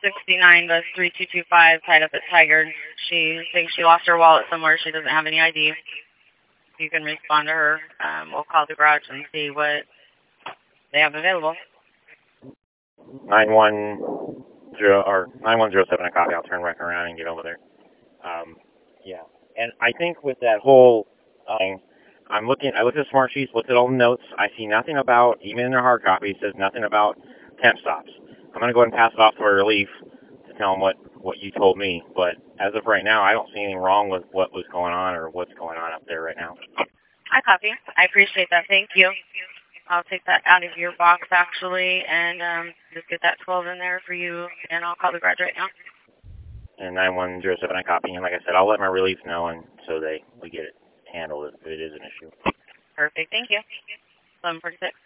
1269 bus 3225 tied up at Tiger. She thinks she lost her wallet somewhere. She doesn't have any ID. You can respond to her. We'll call the garage and see what they have available. 910 or 9107, a copy. I'll turn right around and get over there. Yeah. And I think with that whole thing, I looked at the smart sheets, looked at all the notes. I see nothing about, even in their hard copy, it says nothing about temp stops. I'm going to go ahead and pass it off to our relief to tell them what you told me. But as of right now, I don't see anything wrong with what was going on or what's going on up there right now. I copy. I appreciate that. Thank you. I'll take that out of your box, actually, and just get that 12 in there for you, and I'll call the garage right now. And 9107, I copy. And like I said, I'll let my relief know, and so we get it handled if it is an issue. Perfect. Thank you. 1146.